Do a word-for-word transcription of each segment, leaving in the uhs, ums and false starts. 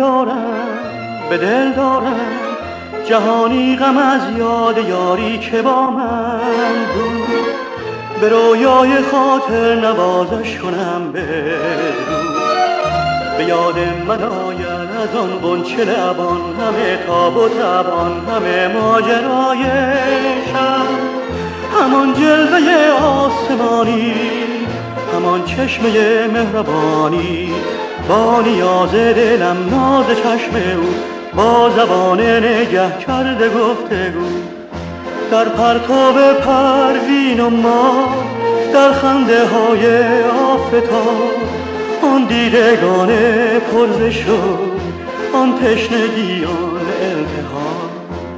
دارم به دل دارم جهانی غم از یاد یاری که با من بود، به رویای خاطر نوازش کنم بدرود. به یاد من آید از آن غنچه لبان، همه تاب و تبان، همه ماجرای شب، همان جلوه آسمانی، همان چشمه مهربانی، با نیاز دلم ناز چشم او، با زبان نگه کرده گفتگو. در پرتاب پروین و ما، در خنده های آفتاب، آن دیدگان پرزش و آن تشنگی آن التهاب.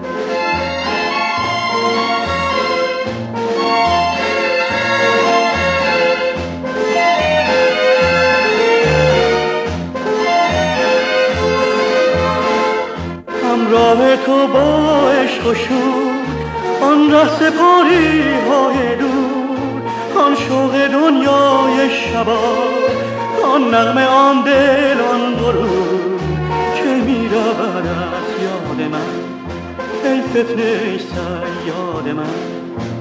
همراه تو با عشق و شور، آن ره سپاری های دور، آن شوق دنیای شباب، آن نغمه آن دل آن درود که می رود از یاد من، ای فتنه ای صیاد من.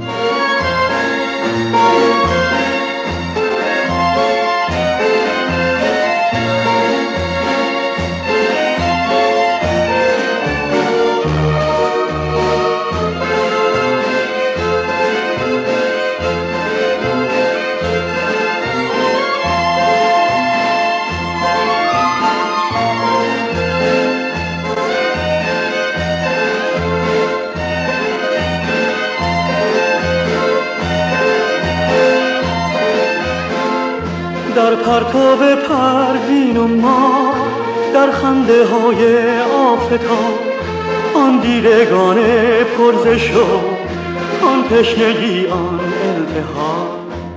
در پرتاب پروین و ما، در خنده های آفتاب، آن دیدگان پرزش و آن تشنگی آن التهاب.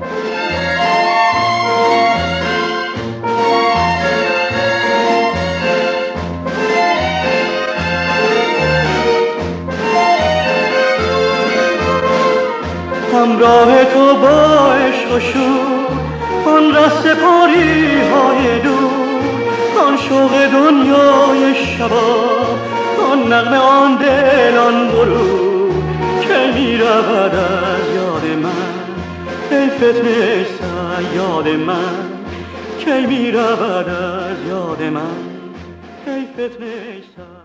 همراه تو با عشق و شور، آن رست پاری های دور، آن شوق دنیای شباب، آن نغمه آن دل آن درود که می رود از یاد من، ای فتنه صیاد من، که می رود از یاد من، ای فتنه صیاد.